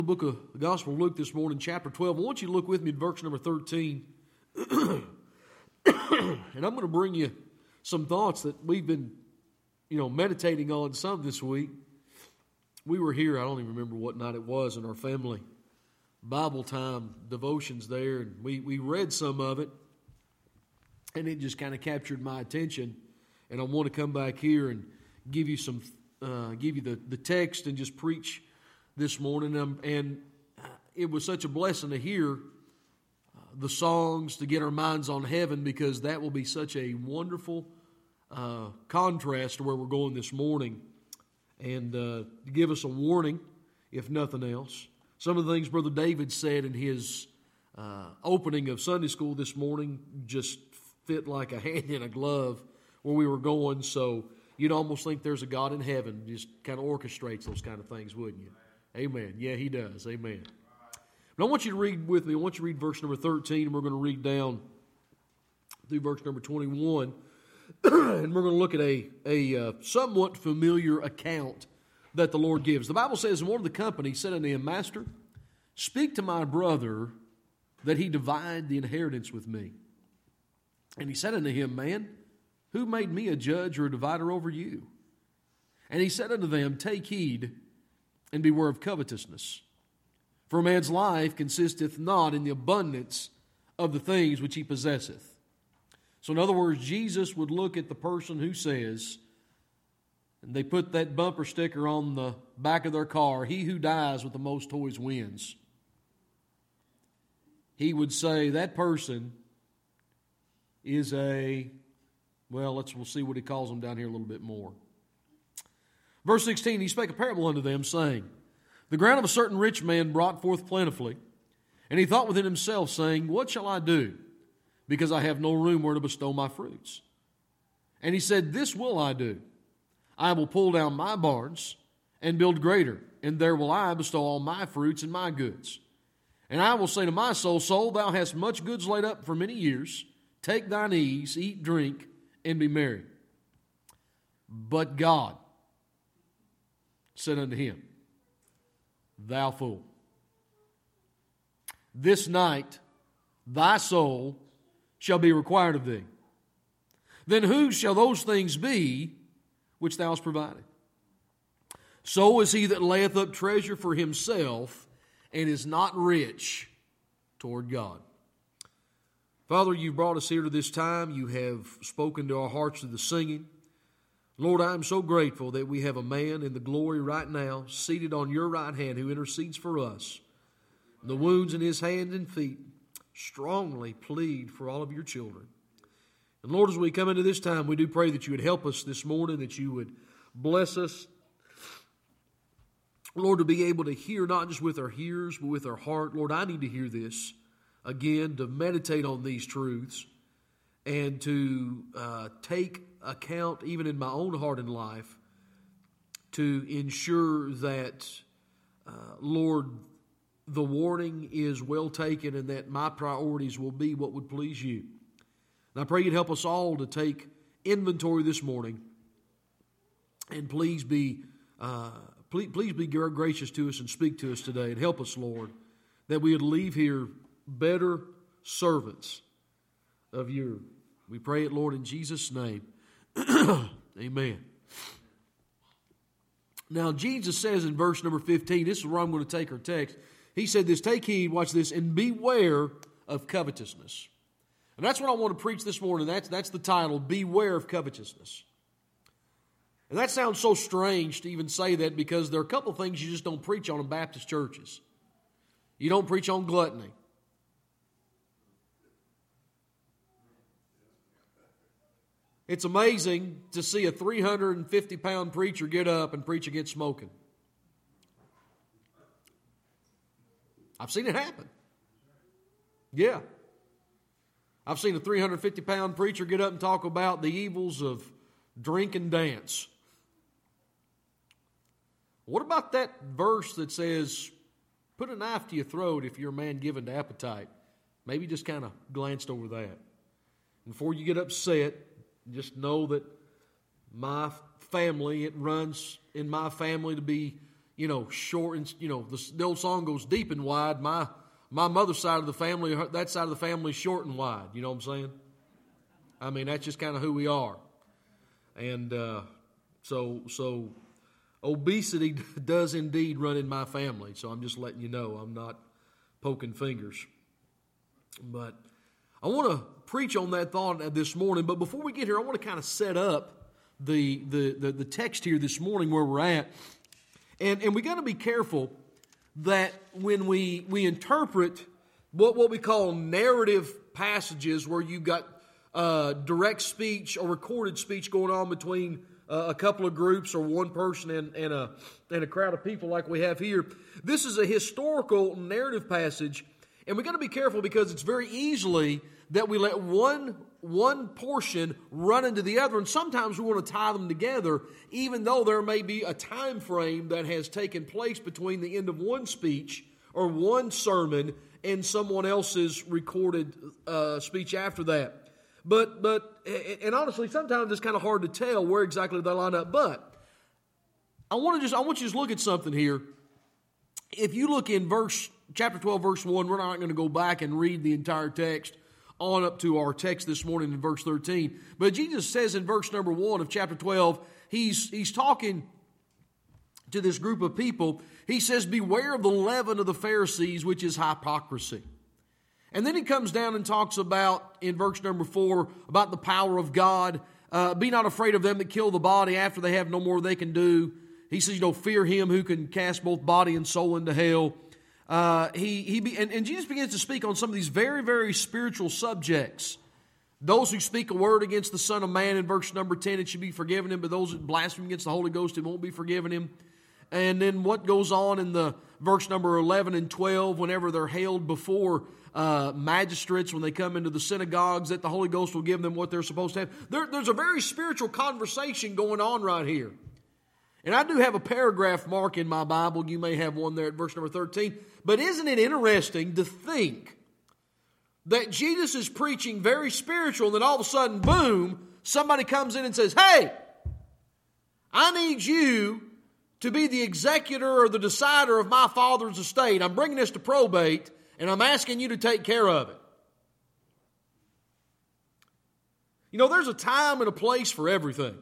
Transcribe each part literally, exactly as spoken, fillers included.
The book of the Gospel of Luke this morning, chapter twelve. I want you to look with me at verse number thirteen. And I'm going to bring you some thoughts that we've been, you know, meditating on some this week. We were here, I don't even remember what night it was, in our family Bible time devotions there, and we, we read some of it, and it just kind of captured my attention. And I want to come back here and give you some, uh, give you the, the text and just preach this morning. Um, and it was such a blessing to hear uh, the songs, to get our minds on heaven, because that will be such a wonderful uh, contrast to where we're going this morning. And uh, to give us a warning, if nothing else. Some of the things Brother David said in his uh, opening of Sunday school this morning just fit like a hand in a glove where we were going. So you'd almost think there's a God in heaven, just kind of orchestrates those kind of things, wouldn't you? Amen. Yeah, He does. Amen. But I want you to read with me. I want you to read verse number thirteen, and we're going to read down through verse number twenty-one. And we're going to look at a, a uh, somewhat familiar account that the Lord gives. The Bible says, and one of the company said unto him, Master, speak to my brother that he divide the inheritance with me. And he said unto him, Man, who made me a judge or a divider over you? And he said unto them, Take heed and beware of covetousness. For a man's life consisteth not in the abundance of the things which he possesseth. So in other words, Jesus would look at the person who says, and they put that bumper sticker on the back of their car, he who dies with the most toys wins. He would say that person is a, well, let's we'll see what he calls them down here a little bit more. Verse sixteen, he spake a parable unto them, saying, The ground of a certain rich man brought forth plentifully, and he thought within himself, saying, What shall I do? Because I have no room where to bestow my fruits. And he said, This will I do. I will pull down my barns and build greater, and there will I bestow all my fruits and my goods. And I will say to my soul, Soul, thou hast much goods laid up for many years. Take thine ease, eat, drink, and be merry. But God said unto him, Thou fool, this night thy soul shall be required of thee. Then whose shall those things be which thou hast provided? So is he that layeth up treasure for himself and is not rich toward God. Father, you've brought us here to this time. You have spoken to our hearts through the singing. Lord, I am so grateful that we have a man in the glory right now, seated on your right hand, who intercedes for us. The wounds in his hands and feet strongly plead for all of your children. And Lord, as we come into this time, we do pray that you would help us this morning, that you would bless us. Lord, to be able to hear not just with our ears, but with our heart. Lord, I need to hear this again, to meditate on these truths, and to uh, take account, even in my own heart and life, to ensure that, uh, Lord, the warning is well taken, and that my priorities will be what would please you. And I pray you'd help us all to take inventory this morning, and please be uh, please, please be gracious to us and speak to us today, and help us, Lord, that we would leave here better servants of you. We pray it, Lord, in Jesus' name. Amen. Now, Jesus says in verse number fifteen, this is where I'm going to take our text. He said this, Take heed, watch this, and beware of covetousness. And that's what I want to preach this morning. That's, that's the title, Beware of Covetousness. And that sounds so strange to even say that, because there are a couple of things you just don't preach on in Baptist churches. You don't preach on gluttony. It's amazing to see a three hundred fifty pound preacher get up and preach against smoking. I've seen it happen. Yeah. I've seen a three hundred fifty pound preacher get up and talk about the evils of drink and dance. What about that verse that says, put a knife to your throat if you're a man given to appetite? Maybe just kind of glanced over that. Before you get upset, just know that my family, it runs in my family to be, you know, short and, you know, the, the old song goes deep and wide. My my mother's side of the family, that side of the family is short and wide. You know what I'm saying? I mean, that's just kind of who we are. And uh, so so obesity does indeed run in my family. So I'm just letting you know. I'm not poking fingers. But I want to preach on that thought this morning. But before we get here, I want to kind of set up the the the, the text here this morning where we're at. And and we got to be careful that when we we interpret what what we call narrative passages, where you've got uh, direct speech or recorded speech going on between uh, a couple of groups or one person and, and a and a crowd of people like we have here. This is a historical narrative passage, and we got to be careful because it's very easily that we let one one portion run into the other, and sometimes we want to tie them together, even though there may be a time frame that has taken place between the end of one speech or one sermon and someone else's recorded uh, speech after that. But but and honestly, sometimes it's kind of hard to tell where exactly they line up. But I want to just I want you to just look at something here. If you look in verse chapter twelve, verse one, we're not going to go back and read the entire text on up to our text this morning in verse thirteen. But Jesus says in verse number one of chapter twelve, he's, he's talking to this group of people. He says, beware of the leaven of the Pharisees, which is hypocrisy. And then he comes down and talks about, in verse number four, about the power of God. Uh, be not afraid of them that kill the body after they have no more they can do. He says, you know, fear him who can cast both body and soul into hell. Uh, he he be, and, and Jesus begins to speak on some of these very, very spiritual subjects. Those who speak a word against the Son of Man, in verse number ten, it should be forgiven him, but those that blaspheme against the Holy Ghost, it won't be forgiven him. And then what goes on in the verse number eleven and twelve, whenever they're held before uh, magistrates, when they come into the synagogues, that the Holy Ghost will give them what they're supposed to have. There, there's a very spiritual conversation going on right here. And I do have a paragraph mark in my Bible. You may have one there at verse number thirteen. But isn't it interesting to think that Jesus is preaching very spiritual, and then all of a sudden, boom, somebody comes in and says, hey, I need you to be the executor or the decider of my father's estate. I'm bringing this to probate, and I'm asking you to take care of it. You know, there's a time and a place for everything.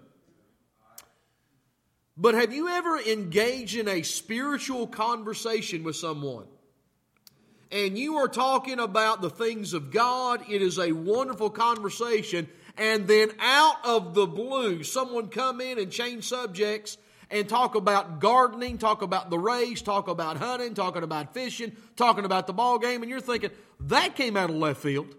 But have you ever engaged in a spiritual conversation with someone, and you are talking about the things of God? It is a wonderful conversation, and then out of the blue, someone come in and change subjects and talk about gardening, talk about the race, talk about hunting, talking about fishing, talking about the ball game, and you're thinking, that came out of left field.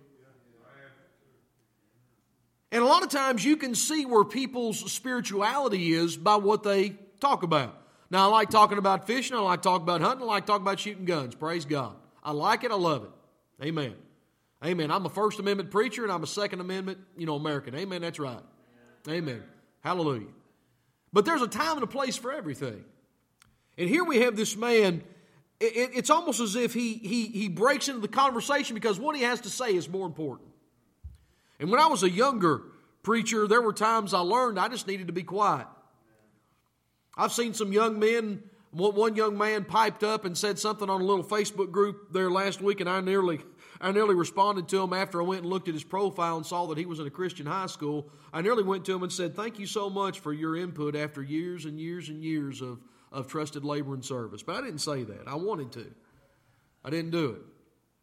And a lot of times you can see where people's spirituality is by what they talk about. Now, I like talking about fishing. I like talking about hunting. I like talking about shooting guns. Praise God. I like it. I love it. Amen. Amen. I'm a First Amendment preacher, and I'm a Second Amendment, you know, American. Amen. That's right. Amen. Hallelujah. But there's a time and a place for everything. And here we have this man. It, it's almost as if he, he, he breaks into the conversation because what he has to say is more important. And when I was a younger preacher, there were times I learned I just needed to be quiet. I've seen some young men, one young man piped up and said something on a little Facebook group there last week, and I nearly I nearly responded to him after I went and looked at his profile and saw that he was in a Christian high school. I nearly went to him and said, thank you so much for your input after years and years and years of, of trusted labor and service. But I didn't say that. I wanted to. I didn't do it.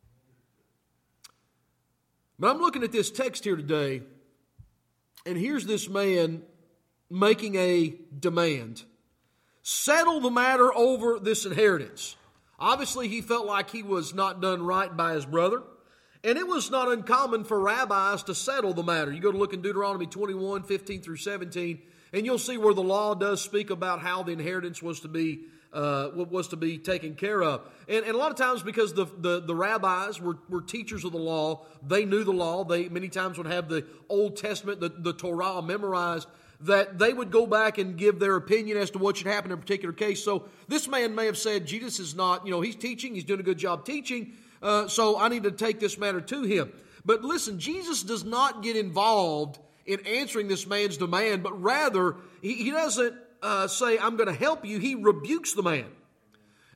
But I'm looking at this text here today, and here's this man making a demand. Settle the matter over this inheritance. Obviously, he felt like he was not done right by his brother, and it was not uncommon for rabbis to settle the matter. You go to look in Deuteronomy twenty-one, fifteen through seventeen, and you'll see where the law does speak about how the inheritance was to be Uh, was to be taken care of. And, and a lot of times because the, the, the rabbis were, were teachers of the law, they knew the law, they many times would have the Old Testament, the, the Torah memorized, that they would go back and give their opinion as to what should happen in a particular case. So this man may have said, Jesus is not, you know, he's teaching, he's doing a good job teaching, uh, so I need to take this matter to him. But listen, Jesus does not get involved in answering this man's demand, but rather he, he doesn't Uh, say, I'm going to help you. He rebukes the man.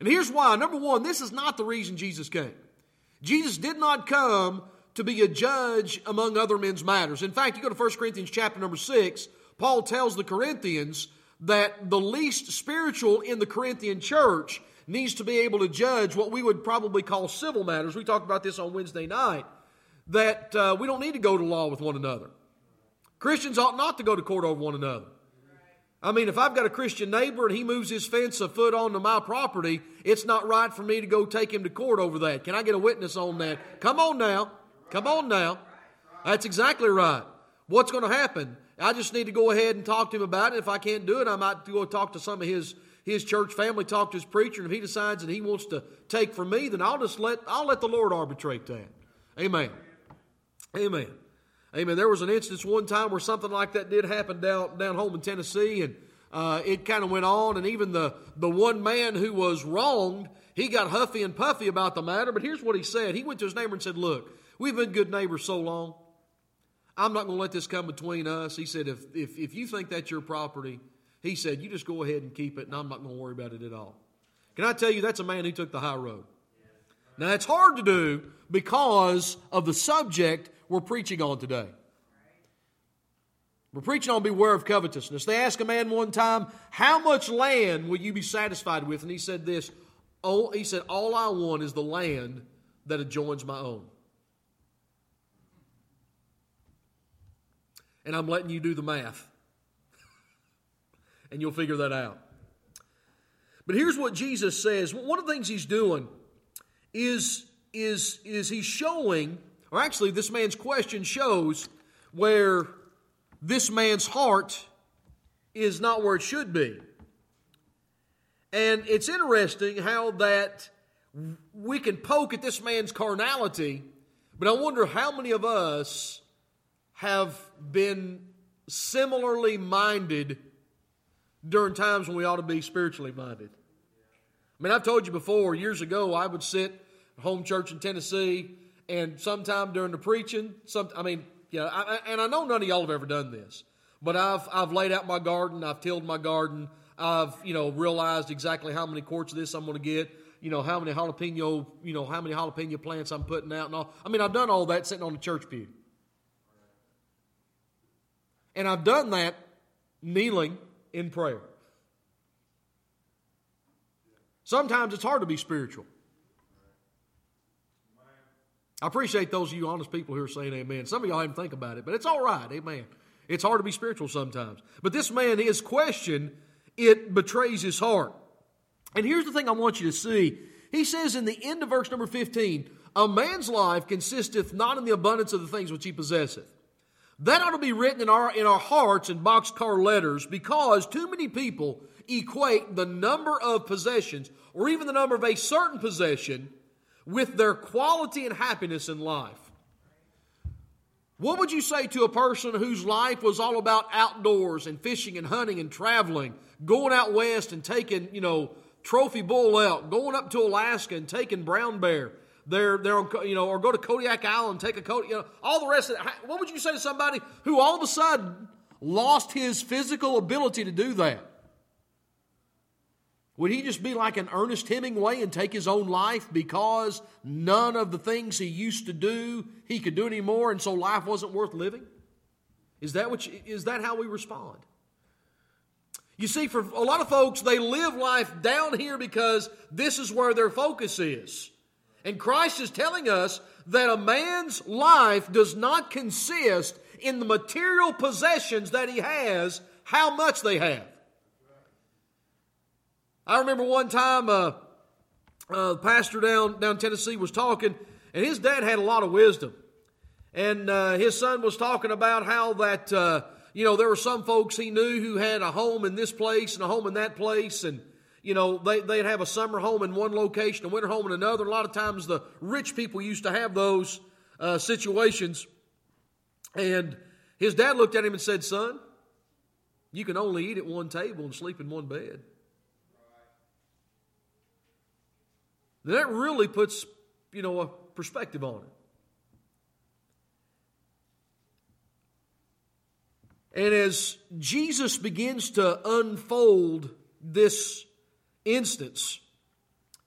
And here's why. Number one, this is not the reason Jesus came. Jesus did not come to be a judge among other men's matters. In fact, you go to First Corinthians chapter number six, Paul tells the Corinthians that the least spiritual in the Corinthian church needs to be able to judge what we would probably call civil matters. We talked about this on Wednesday night, that uh, we don't need to go to law with one another. Christians ought not to go to court over one another. I mean, if I've got a Christian neighbor and he moves his fence a foot onto my property, it's not right for me to go take him to court over that. Can I get a witness on that? Come on now. Come on now. That's exactly right. What's going to happen? I just need to go ahead and talk to him about it. If I can't do it, I might go talk to some of his, his church family, talk to his preacher, and if he decides that he wants to take from me, then I'll just let I'll let the Lord arbitrate that. Amen. Amen. Amen. There was an instance one time where something like that did happen down, down home in Tennessee, and uh, it kind of went on, and even the, the one man who was wronged, he got huffy and puffy about the matter, but here's what he said. He went to his neighbor and said, look, we've been good neighbors so long, I'm not going to let this come between us. He said, if, if, if you think that's your property, he said, you just go ahead and keep it, and I'm not going to worry about it at all. Can I tell you, that's a man who took the high road. Now, it's hard to do because of the subject we're preaching on today. We're preaching on beware of covetousness. They asked a man one time, how much land will you be satisfied with? And he said this, oh, he said, all I want is the land that adjoins my own. And I'm letting you do the math. And you'll figure that out. But here's what Jesus says. One of the things he's doing is, is, is he's showing, or actually this man's question shows where this man's heart is not where it should be. And it's interesting how that we can poke at this man's carnality, but I wonder how many of us have been similarly minded during times when we ought to be spiritually minded. I mean, I've told you before, years ago, I would sit at home church in Tennessee, and sometime during the preaching, some, I mean, yeah, I, and I know none of y'all have ever done this, but I've I've laid out my garden, I've tilled my garden, I've, you know, realized exactly how many quarts of this I'm going to get, you know, how many jalapeno, you know, how many jalapeno plants I'm putting out and all. I mean, I've done all that sitting on the church pew. And I've done that kneeling in prayer. Sometimes it's hard to be spiritual. I appreciate those of you honest people who are saying amen. Some of y'all haven't think about it, but it's all right, amen. It's hard to be spiritual sometimes. But this man, his question, it betrays his heart. And here's the thing I want you to see. He says in the end of verse number fifteen, a man's life consisteth not in the abundance of the things which he possesseth. That ought to be written in our, in our hearts in boxcar letters, because too many people equate the number of possessions or even the number of a certain possession with their quality and happiness in life. What would you say to a person whose life was all about outdoors and fishing and hunting and traveling, going out west and taking, you know, trophy bull elk, going up to Alaska and taking brown bear? They're, they're on, you know, or go to Kodiak Island, take a Kodiak, you know, all the rest of it. What would you say to somebody who all of a sudden lost his physical ability to do that? Would he just be like an Ernest Hemingway and take his own life because none of the things he used to do he could do anymore, and so life wasn't worth living? Is that what you, is that how we respond? You see, for a lot of folks, they live life down here because this is where their focus is. And Christ is telling us that a man's life does not consist in the material possessions that he has, how much they have. I remember one time uh, uh, the pastor down, down Tennessee was talking, and his dad had a lot of wisdom. And uh, his son was talking about how that, uh, you know, there were some folks he knew who had a home in this place and a home in that place, and you know, they, they'd have a summer home in one location, a winter home in another. A lot of times the rich people used to have those uh, situations. And his dad looked at him and said, son, you can only eat at one table and sleep in one bed. Now, that really puts, you know, a perspective on it. And as Jesus begins to unfold this instance,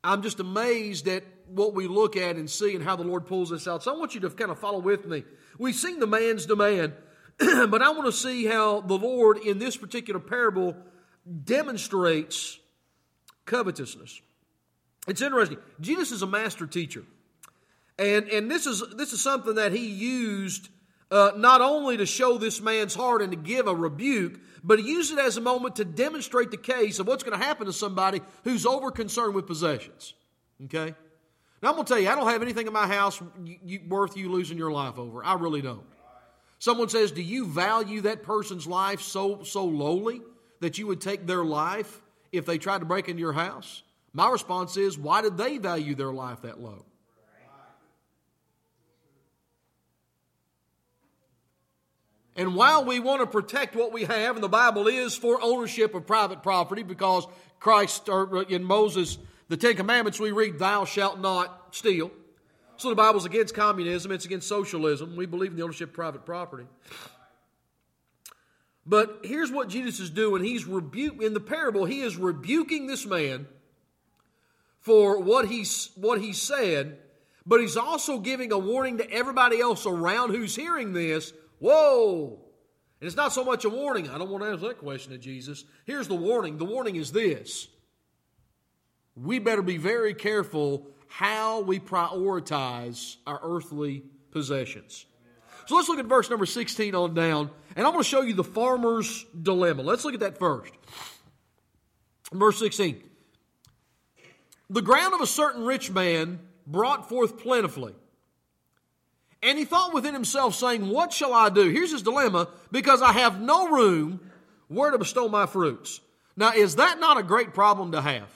I'm just amazed at what we look at and see and how the Lord pulls this out. So I want you to kind of follow with me. We've seen the man's demand, but I want to see how the Lord in this particular parable demonstrates covetousness. It's interesting. Jesus is a master teacher. And, and this is this is something that he used uh, not only to show this man's heart and to give a rebuke, but he used it as a moment to demonstrate the case of what's going to happen to somebody who's over concerned with possessions. Okay? Now I'm going to tell you, I don't have anything in my house you, you, worth you losing your life over. I really don't. Someone says, do you value that person's life so, so lowly that you would take their life if they tried to break into your house? My response is, why did they value their life that low? And while we want to protect what we have, and the Bible is for ownership of private property, because Christ, or in Moses, the Ten Commandments we read, thou shalt not steal. So the Bible's against communism, it's against socialism. We believe in the ownership of private property. But here's what Jesus is doing. He's rebu- in the parable, he is rebuking this man for what he's, what he said, but he's also giving a warning to everybody else around who's hearing this. Whoa! And it's not so much a warning. I don't want to ask that question to Jesus. Here's the warning. The warning is this. We better be very careful how we prioritize our earthly possessions. So let's look at verse number sixteen on down, and I'm going to show you the farmer's dilemma. Let's look at that first. Verse sixteen. The ground of a certain rich man brought forth plentifully. And he thought within himself, saying, what shall I do? Here's his dilemma, because I have no room where to bestow my fruits. Now, is that not a great problem to have?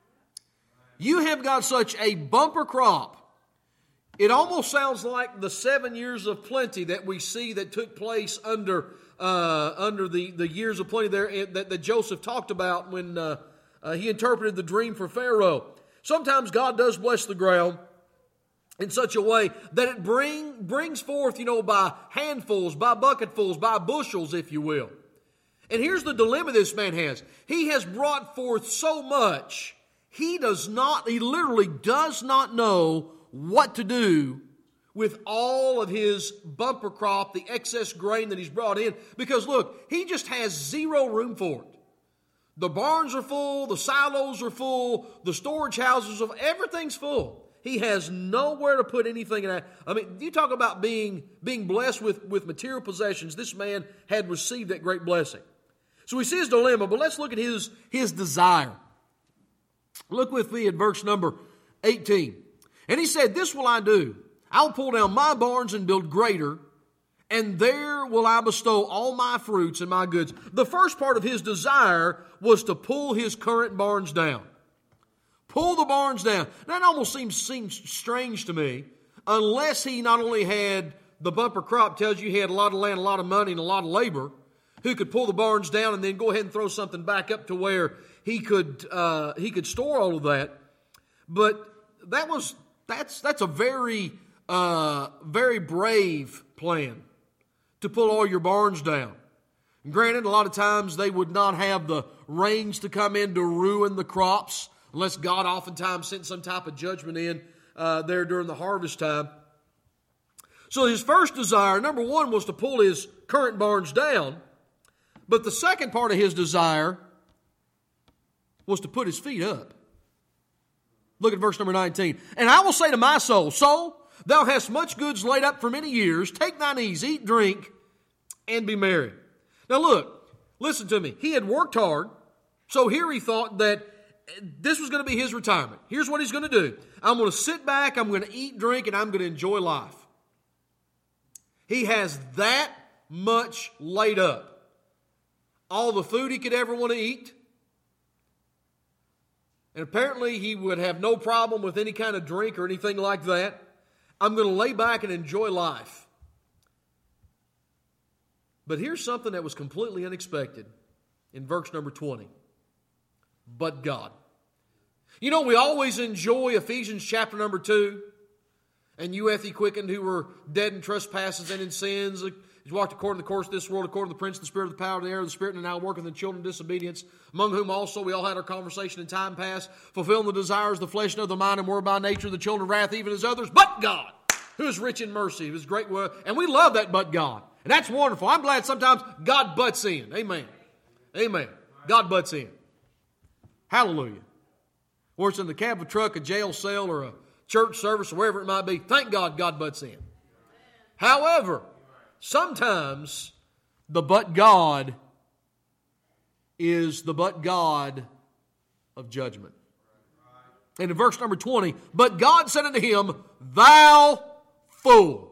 You have got such a bumper crop. It almost sounds like the seven years of plenty that we see that took place under uh, under the, the years of plenty there that, that Joseph talked about when uh, uh, he interpreted the dream for Pharaoh. Sometimes God does bless the ground in such a way that it bring, brings forth, you know, by handfuls, by bucketfuls, by bushels, if you will. And here's the dilemma this man has. He has brought forth so much, he does not, he literally does not know what to do with all of his bumper crop, the excess grain that he's brought in. Because look, he just has zero room for it. The barns are full, the silos are full, the storage houses, are, everything's full. He has nowhere to put anything in that. I mean, you talk about being, being blessed with, with material possessions. This man had received that great blessing. So we see his dilemma, but let's look at his, his desire. Look with me at verse number eighteen. And he said, this will I do. I'll pull down my barns and build greater, and there will I bestow all my fruits and my goods. The first part of his desire was to pull his current barns down. Pull the barns down. That almost seems, seems strange to me, unless he not only had the bumper crop, tells you he had a lot of land, a lot of money, and a lot of labor, who could pull the barns down and then go ahead and throw something back up to where he could uh, he could store all of that. But that was that's that's a very uh, very brave plan to pull all your barns down. And granted, a lot of times they would not have the rains to come in to ruin the crops, unless God oftentimes sent some type of judgment in uh, there during the harvest time. So his first desire, number one, was to pull his current barns down. But the second part of his desire was to put his feet up. Look at verse number nineteen. And I will say to my soul, soul, thou hast much goods laid up for many years. Take thine ease, eat, drink, and be merry. Now look, listen to me. He had worked hard. So here he thought that this was going to be his retirement. Here's what he's going to do. I'm going to sit back, I'm going to eat, drink, and I'm going to enjoy life. He has that much laid up. All the food he could ever want to eat. And apparently he would have no problem with any kind of drink or anything like that. I'm going to lay back and enjoy life. But here's something that was completely unexpected in verse number twenty. But God. You know, we always enjoy Ephesians chapter number two. And you hath he quickened who were dead in trespasses and in sins, He's walked according to the course of this world, according to the prince of the spirit of the power of the air, the spirit, and now working the children of disobedience, among whom also we all had our conversation in time past, fulfilling the desires of the flesh and of the mind, and were by nature the children of wrath, even as others, but God, who is rich in mercy, who is great word. And we love that but God. And that's wonderful. I'm glad sometimes God butts in. Amen. Amen. God butts in. Hallelujah. Whether it's in the cab of a truck, a jail cell, or a church service, or wherever it might be, thank God God butts in. However, sometimes the but God is the but God of judgment. And in verse number twenty, but God said unto him, thou fool.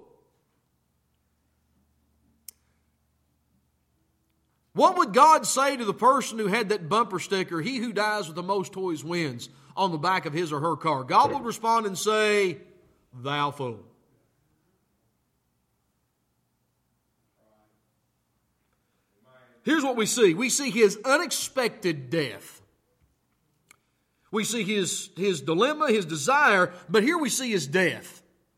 What would God say to the person who had that bumper sticker, he who dies with the most toys wins, on the back of his or her car? God would respond and say, thou fool. Here's what we see. We see his unexpected death. We see his, his dilemma, his desire, but here we see his death.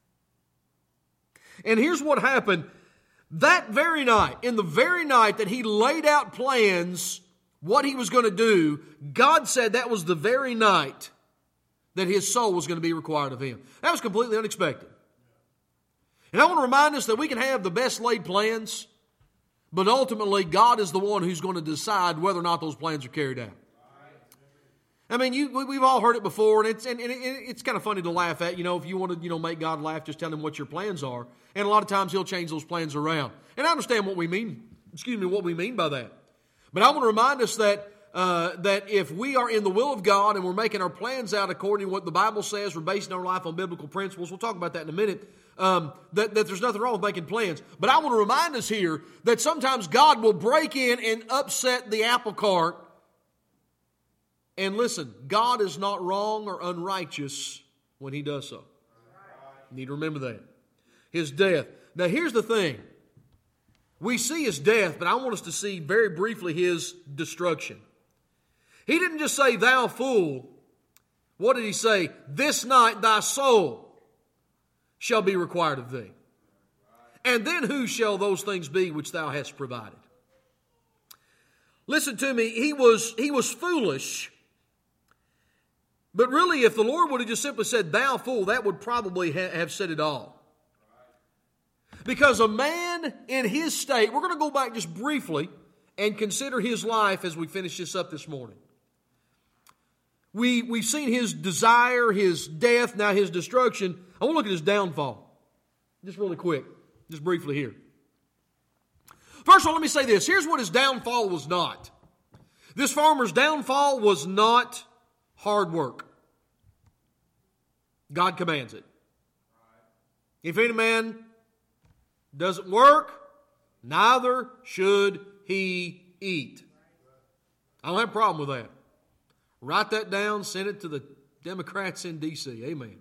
And here's what happened. That very night, in the very night that he laid out plans, what he was going to do, God said that was the very night that his soul was going to be required of him. That was completely unexpected. And I want to remind us that we can have the best laid plans, but ultimately God is the one who's going to decide whether or not those plans are carried out. I mean, you, we've all heard it before, and it's and, and it's kind of funny to laugh at. You know, if you want to, you know, make God laugh, just tell him what your plans are. And a lot of times He'll change those plans around. And I understand what we mean. Excuse me, what we mean by that. But I want to remind us that uh, that if we are in the will of God and we're making our plans out according to what the Bible says, we're basing our life on biblical principles. We'll talk about that in a minute. Um, that, that there's nothing wrong with making plans. But I want to remind us here that sometimes God will break in and upset the apple cart. And listen, God is not wrong or unrighteous when He does so. You need to remember that. His death. Now here's the thing. We see His death, but I want us to see very briefly His destruction. He didn't just say, thou fool. What did He say? This night thy soul shall be required of thee. And then who shall those things be which thou hast provided? Listen to me, he was, he was foolish. But really, if the Lord would have just simply said, thou fool, that would probably ha- have said it all. Because a man in his state, we're going to go back just briefly and consider his life as we finish this up this morning. We, we've seen his desire, his death, now his destruction. I want to look at his downfall. Just really quick, just briefly here. First of all, let me say this. Here's what his downfall was not. This farmer's downfall was not hard work. God commands it. If any man doesn't work, neither should he eat. I don't have a problem with that. Write that down, send it to the Democrats in D C Amen.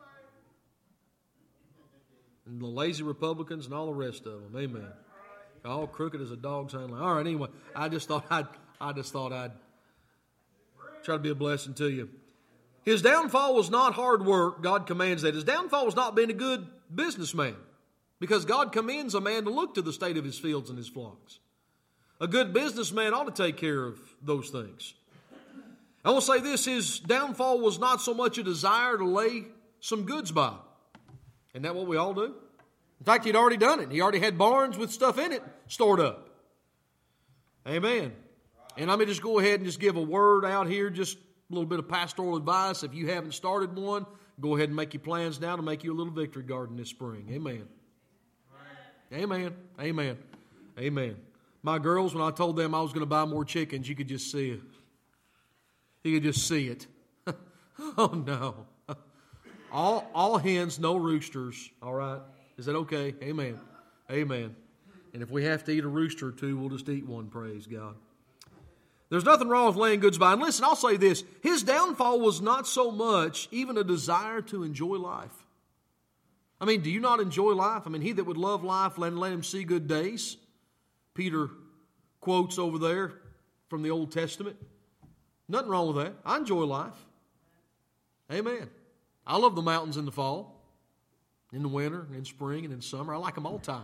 And the lazy Republicans and all the rest of them. Amen. All crooked as a dog's hind leg. All right, anyway, I just thought I'd I just thought I'd try to be a blessing to you. His downfall was not hard work. God commands that. His downfall was not being a good businessman. Because God commands a man to look to the state of his fields and his flocks. A good businessman ought to take care of those things. I want to say this, his downfall was not so much a desire to lay some goods by. Isn't that what we all do? In fact, he'd already done it. He already had barns with stuff in it stored up. Amen. And let me just go ahead and just give a word out here, just a little bit of pastoral advice. If you haven't started one, go ahead and make your plans now to make you a little victory garden this spring. Amen. Amen. Amen. Amen. My girls, when I told them I was going to buy more chickens, you could just see it. You could just see it. Oh, no. All, all hens, no roosters. All right? Is that okay? Amen. Amen. And if we have to eat a rooster or two, we'll just eat one, praise God. There's nothing wrong with laying goods by. And listen, I'll say this. His downfall was not so much even a desire to enjoy life. I mean, do you not enjoy life? I mean, he that would love life, let, let him see good days. Peter quotes over there from the Old Testament. Nothing wrong with that. I enjoy life. Amen. I love the mountains in the fall, in the winter, in spring, and in summer. I like them all the time.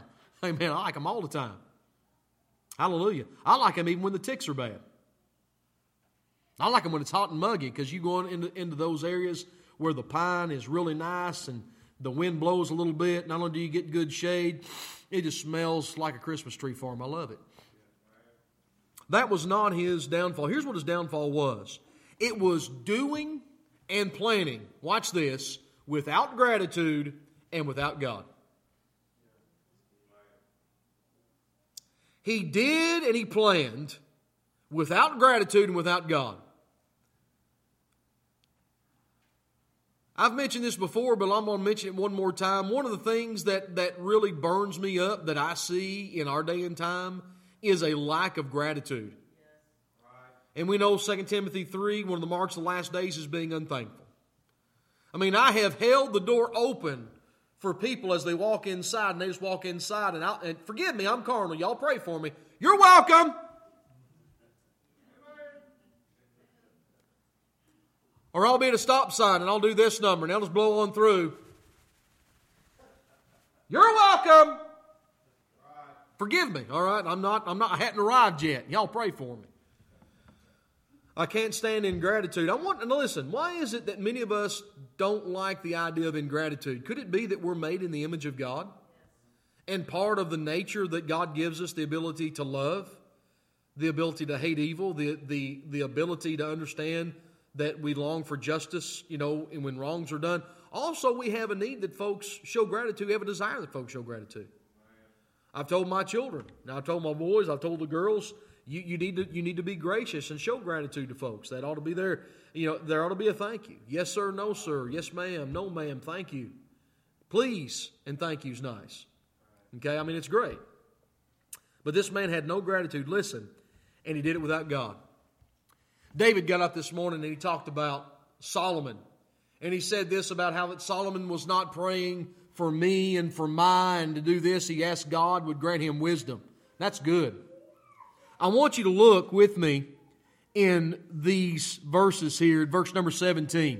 Amen. I like them all the time. Hallelujah. I like them even when the ticks are bad. I like them when it's hot and muggy, because you go into, into those areas where the pine is really nice and the wind blows a little bit. Not only do you get good shade, it just smells like a Christmas tree farm. I love it. That was not his downfall. Here's what his downfall was. It was doing and planning, watch this, without gratitude and without God. He did and he planned without gratitude and without God. I've mentioned this before, but I'm going to mention it one more time. One of the things that, that really burns me up that I see in our day and time is a lack of gratitude. And we know Second Timothy three, one of the marks of the last days is being unthankful. I mean, I have held the door open for people as they walk inside, and they just walk inside, and, I, and forgive me, I'm carnal. Y'all pray for me. You're welcome. Or I'll be at a stop sign, and I'll do this number, and I'll just blow on through. You're welcome. Forgive me, all right? I'm not, I'm not, I hadn't arrived yet. Y'all pray for me. I can't stand ingratitude. I want to listen. Why is it that many of us don't like the idea of ingratitude? Could it be that we're made in the image of God? And part of the nature that God gives us, the ability to love, the ability to hate evil, the, the, the ability to understand that we long for justice, you know, and when wrongs are done. Also, we have a need that folks show gratitude. We have a desire that folks show gratitude. I've told my children, now I've told my boys, I've told the girls, you, you need to you need to be gracious and show gratitude to folks. That ought to be there. You know, there ought to be a thank you. Yes, sir, no, sir. Yes, ma'am, no, ma'am, thank you. Please and thank you's nice. Okay, I mean, it's great. But this man had no gratitude. Listen, and he did it without God. David got up this morning and he talked about Solomon. And he said this about how that Solomon was not praying for me and for mine to do this. He asked God would grant him wisdom. That's good. I want you to look with me in these verses here, verse number seventeen.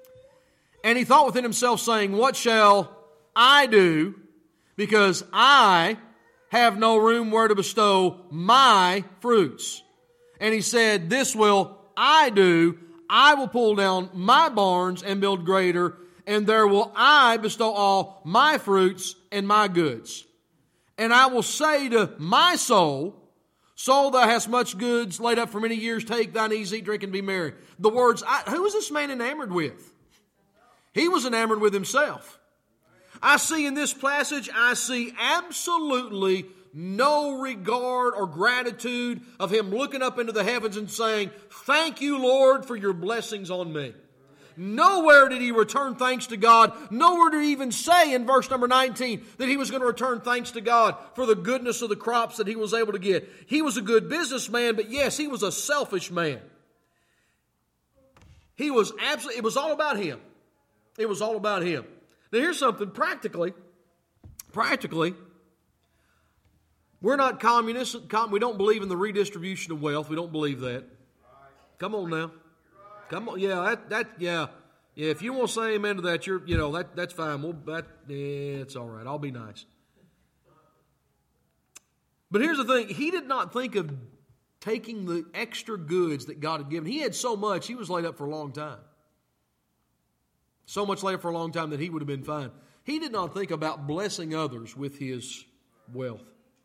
And he thought within himself, saying, what shall I do? Because I have no room where to bestow my fruits. And he said, this will I do. I will pull down my barns and build greater, and there will I bestow all my fruits and my goods. And I will say to my soul, soul, thou hast much goods laid up for many years, take thine ease, eat, drink, and be merry. The words, I, who was this man enamored with? He was enamored with himself. I see in this passage, I see absolutely no regard or gratitude of him looking up into the heavens and saying, thank you, Lord, for your blessings on me. Nowhere did he return thanks to God. Nowhere did he even say in verse number nineteen that he was going to return thanks to God for the goodness of the crops that he was able to get. He was a good businessman, but yes, he was a selfish man. He was absolutely, it was all about him. It was all about him. Now here's something practically, practically, we're not communists. We don't believe in the redistribution of wealth. We don't believe that. Come on now. Come on. Yeah, that, that, yeah. Yeah, if you want to say amen to that, you're, you know, that, that's fine. Well, that, yeah, it's all right. I'll be nice. But here's the thing. He did not think of taking the extra goods that God had given. He had so much, he was laid up for a long time. So much laid up for a long time that he would have been fine. He did not think about blessing others with his wealth.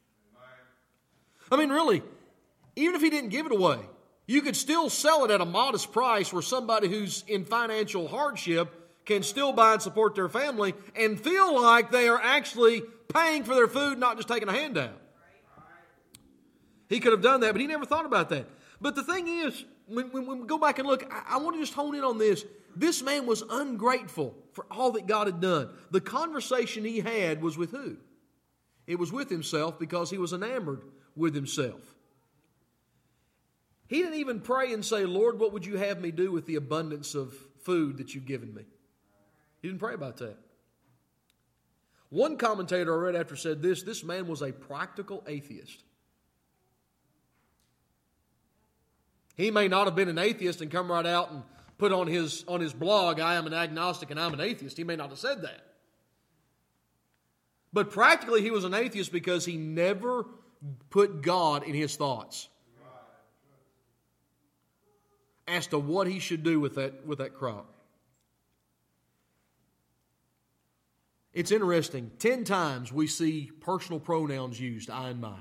I mean, really, even if he didn't give it away, you could still sell it at a modest price where somebody who's in financial hardship can still buy and support their family and feel like they are actually paying for their food, not just taking a handout. He could have done that, but he never thought about that. But the thing is, when, when, when we go back and look, I, I want to just hone in on this. This man was ungrateful for all that God had done. The conversation he had was with who? It was with himself, because he was enamored with himself. He didn't even pray and say, Lord, what would you have me do with the abundance of food that you've given me? He didn't pray about that. One commentator I read after said this, this man was a practical atheist. He may not have been an atheist and come right out and put on his, on his blog, I am an agnostic and I'm an atheist. He may not have said that. But practically he was an atheist because he never put God in his thoughts as to what he should do with that, with that crop. It's interesting. Ten times we see personal pronouns used, I and my.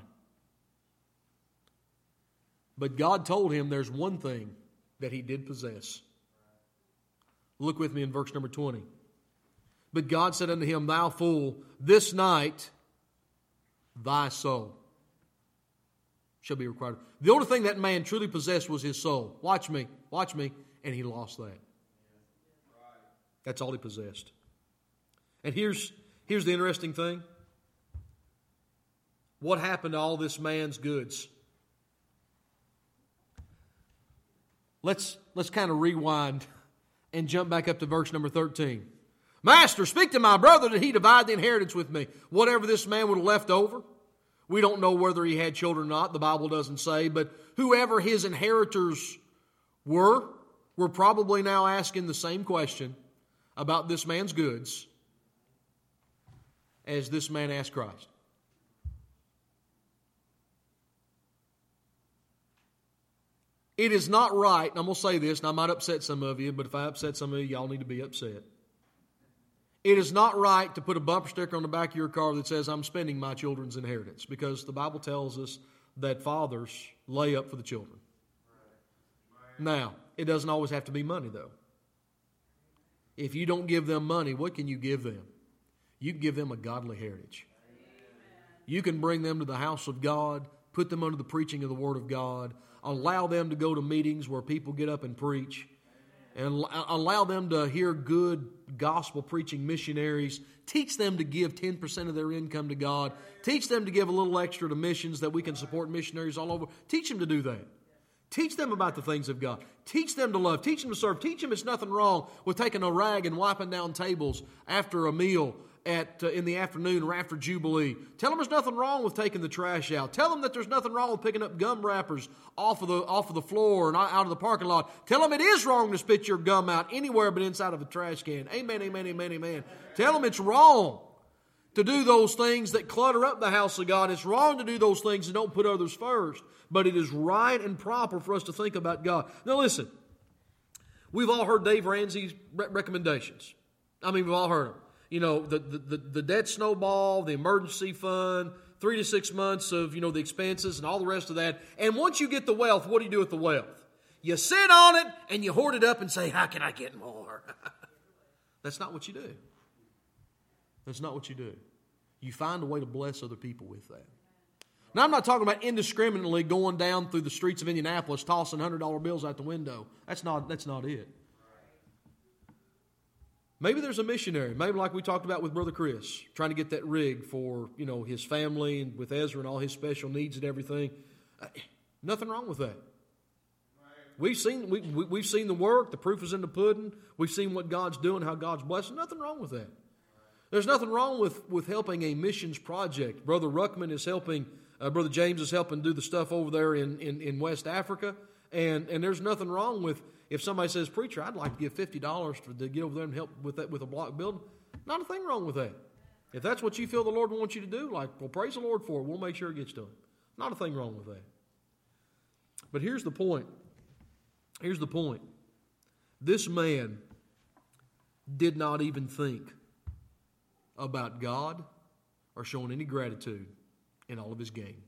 But God told him there's one thing that he did possess. Look with me in verse number twenty. But God said unto him, Thou fool, this night thy soul shall be required. The only thing that man truly possessed was his soul. Watch me, watch me. And he lost that. That's all he possessed. And here's, here's the interesting thing. What happened to all this man's goods? Let's, let's kind of rewind and jump back up to verse number thirteen. Master, speak to my brother that he divide the inheritance with me. Whatever this man would have left over. We don't know whether he had children or not. The Bible doesn't say. But whoever his inheritors were, were probably now asking the same question about this man's goods as this man asked Christ. It is not right, and I'm going to say this, and I might upset some of you, but if I upset some of you, y'all need to be upset. It is not right to put a bumper sticker on the back of your car that says, I'm spending my children's inheritance, because the Bible tells us that fathers lay up for the children. Now, it doesn't always have to be money, though. If you don't give them money, what can you give them? You can give them a godly heritage. You can bring them to the house of God, put them under the preaching of the Word of God, allow them to go to meetings where people get up and preach, and allow them to hear good gospel preaching missionaries. Teach them to give ten percent of their income to God. Teach them to give a little extra to missions that we can support missionaries all over. Teach them to do that. Teach them about the things of God. Teach them to love. Teach them to serve. Teach them it's nothing wrong with taking a rag and wiping down tables after a meal at uh, in the afternoon or after Jubilee. Tell them there's nothing wrong with taking the trash out. Tell them that there's nothing wrong with picking up gum wrappers off of the off of the floor and out of the parking lot. Tell them it is wrong to spit your gum out anywhere but inside of a trash can. Amen, amen, amen, amen. Tell them it's wrong to do those things that clutter up the house of God. It's wrong to do those things that don't put others first. But it is right and proper for us to think about God. Now listen, we've all heard Dave Ramsey's re- recommendations. I mean, we've all heard them. You know, the, the, the debt snowball, the emergency fund, three to six months of, you know, the expenses and all the rest of that. And once you get the wealth, what do you do with the wealth? You sit on it and you hoard it up and say, how can I get more? That's not what you do. That's not what you do. You find a way to bless other people with that. Now, I'm not talking about indiscriminately going down through the streets of Indianapolis, tossing one hundred dollar bills out the window. That's not, that's not it. Maybe there's a missionary, maybe like we talked about with Brother Chris, trying to get that rig for, you know, his family and with Ezra and all his special needs and everything. Uh, nothing wrong with that. We've seen, we, we, we've seen the work. The proof is in the pudding. We've seen what God's doing, how God's blessing. Nothing wrong with that. There's nothing wrong with, with helping a missions project. Brother Ruckman is helping, uh, Brother James is helping do the stuff over there in, in, in West Africa. And, and there's nothing wrong with if somebody says, preacher, I'd like to give fifty dollars to, to get over there and help with that with a block building. Not a thing wrong with that. If that's what you feel the Lord wants you to do, like, well, praise the Lord for it. We'll make sure it gets done. Not a thing wrong with that. But here's the point. Here's the point. This man did not even think about God or showing any gratitude in all of his gain.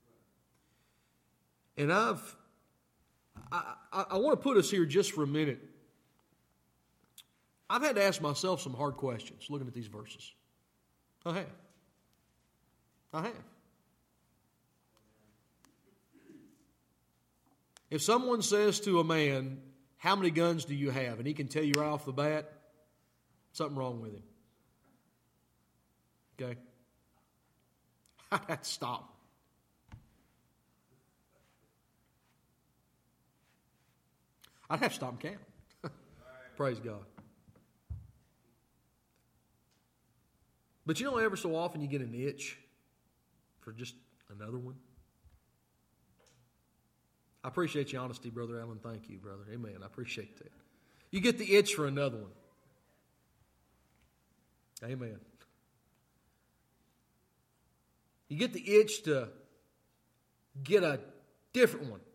And I've, I, I, I want to put us here just for a minute. I've had to ask myself some hard questions looking at these verses. I have. I have. If someone says to a man, how many guns do you have? And he can tell you right off the bat, something wrong with him. Okay? I'd have to stop. I'd have to stop and count. Praise God. But you know, ever so often you get an itch for just another one. I appreciate your honesty, Brother Allen. Thank you, brother. Amen. I appreciate that. You get the itch for another one. Amen. You get the itch to get a different one.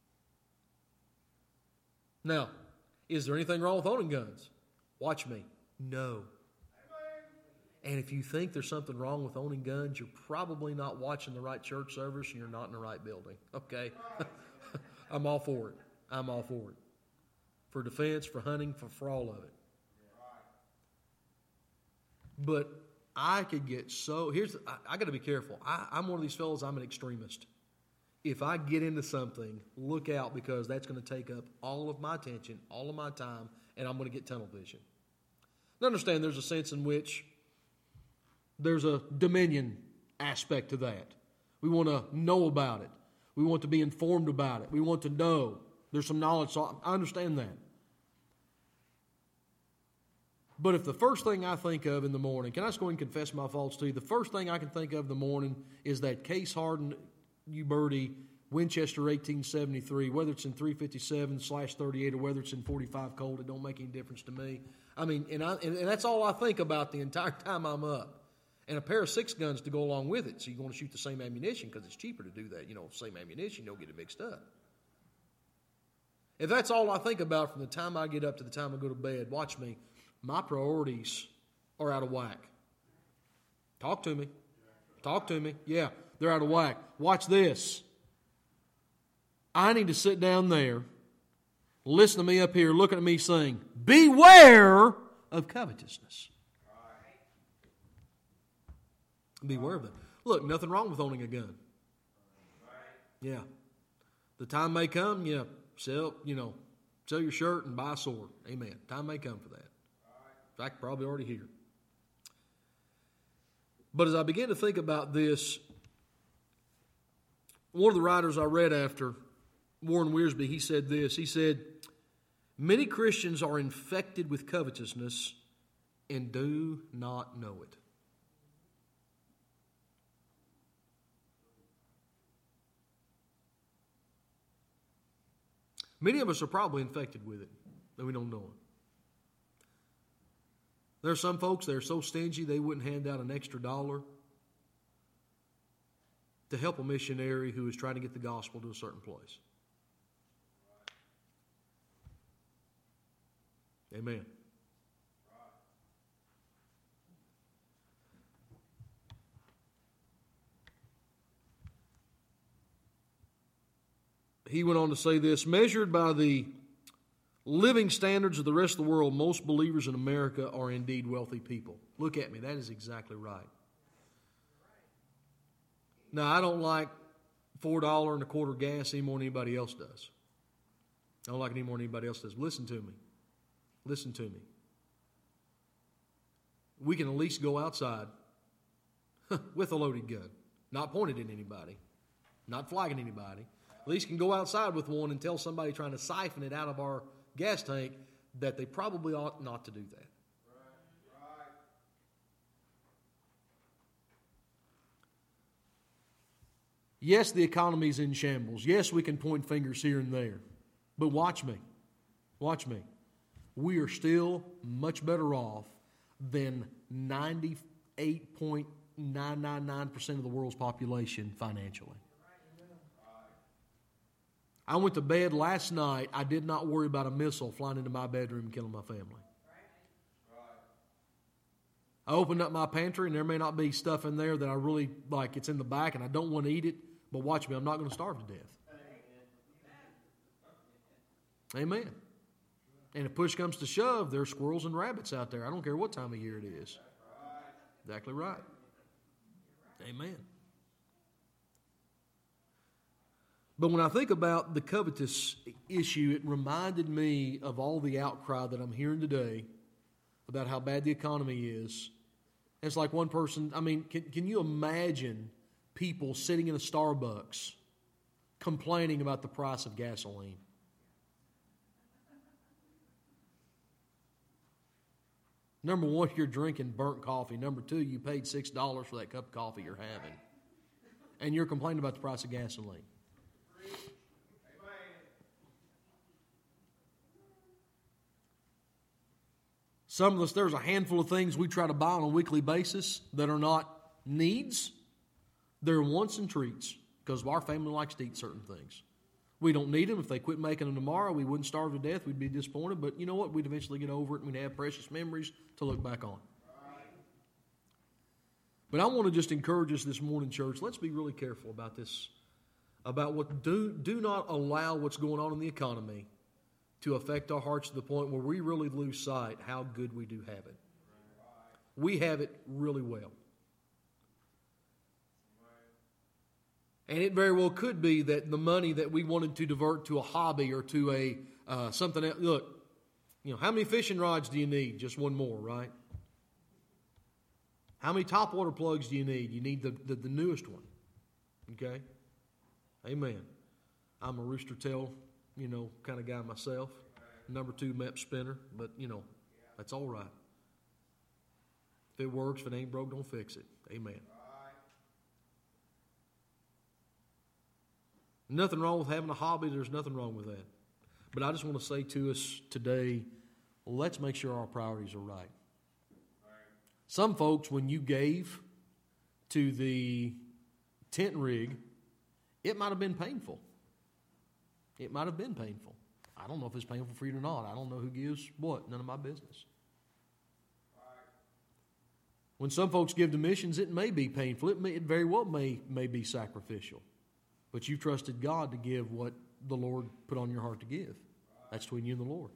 Now, is there anything wrong with owning guns? Watch me. No. And if you think there's something wrong with owning guns, you're probably not watching the right church service and you're not in the right building. Okay? I'm all for it. I'm all for it. For defense, for hunting, for, for all of it. But I could get so... Here's I, I got to be careful. I, I'm one of these fellows, I'm an extremist. If I get into something, look out, because that's going to take up all of my attention, all of my time, and I'm going to get tunnel vision. Now understand there's a sense in which there's a dominion aspect to that. We want to know about it. We want to be informed about it. We want to know. There's some knowledge, so I understand that. But if the first thing I think of in the morning, can I just go ahead and confess my faults to you? The first thing I can think of in the morning is that case-hardened Uberti Winchester eighteen seventy-three, whether it's in three fifty-seven slash thirty-eight or whether it's in forty-five Colt, it don't make any difference to me. I mean, and, I, and, and that's all I think about the entire time I'm up. And a pair of six guns to go along with it, so you're going to shoot the same ammunition because it's cheaper to do that. You know, same ammunition, you don't get it mixed up. If that's all I think about from the time I get up to the time I go to bed, watch me, my priorities are out of whack. Talk to me. Talk to me. Yeah, they're out of whack. Watch this. I need to sit down there, listen to me up here, looking at me saying, beware of covetousness. Beware of it. Look, nothing wrong with owning a gun. Yeah. The time may come, yeah, sell, you know, sell your shirt and buy a sword. Amen. Time may come for that. In fact, probably already here. But as I began to think about this, one of the writers I read after, Warren Wiersbe, he said this. He said, many Christians are infected with covetousness and do not know it. Many of us are probably infected with it, but we don't know it. There are some folks that are so stingy they wouldn't hand out an extra dollar to help a missionary who is trying to get the gospel to a certain place. Amen. He went on to say this, measured by the living standards of the rest of the world, most believers in America are indeed wealthy people. Look at me, that is exactly right. Now, I don't like four dollars and a quarter gas any more than anybody else does. I don't like it any more than anybody else does. Listen to me. Listen to me. We can at least go outside with a loaded gun, not pointed at anybody, not flagging anybody. At least can go outside with one and tell somebody trying to siphon it out of our gas tank that they probably ought not to do that. Right. Right. Yes, the economy's in shambles. Yes, we can point fingers here and there. But watch me. Watch me. We are still much better off than ninety-eight point nine nine nine percent of the world's population financially. I went to bed last night. I did not worry about a missile flying into my bedroom and killing my family. I opened up my pantry, and there may not be stuff in there that I really like. It's in the back, and I don't want to eat it. But watch me, I'm not going to starve to death. Amen. And if push comes to shove, there's squirrels and rabbits out there. I don't care what time of year it is. Exactly right. Amen. But when I think about the covetous issue, it reminded me of all the outcry that I'm hearing today about how bad the economy is. And it's like one person, I mean, can, can you imagine people sitting in a Starbucks complaining about the price of gasoline? Number one, you're drinking burnt coffee. Number two, you paid six dollars for that cup of coffee you're having. And you're complaining about the price of gasoline. Some of us, there's a handful of things we try to buy on a weekly basis that are not needs. They're wants and treats because our family likes to eat certain things. We don't need them. If they quit making them tomorrow, we wouldn't starve to death. We'd be disappointed. But you know what? We'd eventually get over it, and we'd have precious memories to look back on. But I want to just encourage us this morning, church. Let's be really careful about this. About what do do not allow what's going on in the economy to affect our hearts to the point where we really lose sight how good we do have it. We have it really well. And it very well could be that the money that we wanted to divert to a hobby or to a uh, something else. Look, you know, how many fishing rods do you need? Just one more, right? How many top water plugs do you need? You need the, the, the newest one. Okay? Amen. I'm a rooster tail, you know, kind of guy myself. Number two M E P spinner, but, you know, that's all right. If it works, if it ain't broke, don't fix it. Amen. Nothing wrong with having a hobby. There's nothing wrong with that. But I just want to say to us today, let's make sure our priorities are right. Some folks, when you gave to the tent rig, it might have been painful. It might have been painful. I don't know if it's painful for you or not. I don't know who gives what. None of my business. When some folks give to missions, it may be painful. It, may, it very well may, may be sacrificial. But you trusted God to give what the Lord put on your heart to give. That's between you and the Lord.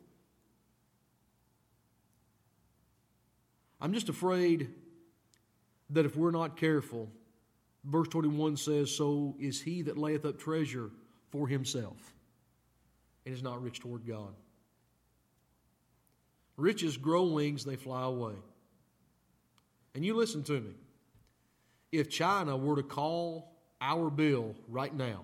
I'm just afraid that if we're not careful, verse twenty-one says, so is he that layeth up treasure for himself and is not rich toward God. Riches grow wings, they fly away. And you listen to me. If China were to call our bill right now,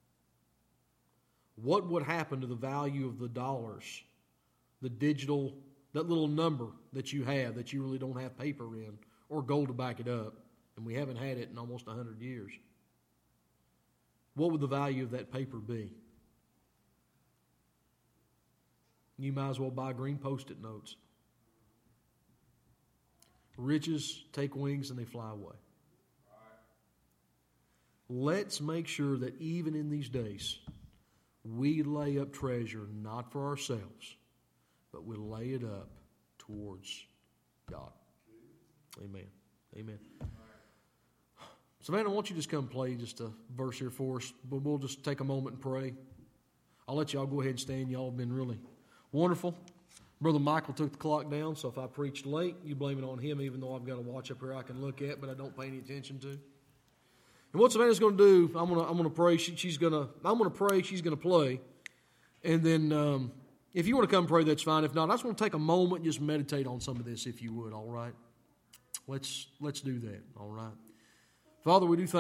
what would happen to the value of the dollars, the digital, that little number that you have that you really don't have paper in or gold to back it up, and we haven't had it in almost one hundred years? What would the value of that paper be? You might as well buy green Post-it notes. Riches take wings and they fly away. Let's make sure that even in these days, we lay up treasure not for ourselves, but we lay it up towards God. Amen. Amen. Savannah, why don't you just come play just a verse here for us? But we'll just take a moment and pray. I'll let y'all go ahead and stand. Y'all have been really wonderful. Brother Michael took the clock down, so if I preached late, you blame it on him, even though I've got a watch up here I can look at, but I don't pay any attention to. And what Savannah's going to do, I'm going to I'm going to pray. She, she's going to I'm going to pray. She's going to play, and then um, if you want to come pray, that's fine. If not, I just want to take a moment and just meditate on some of this, if you would. All right, let's let's do that. All right, Father, we do thank.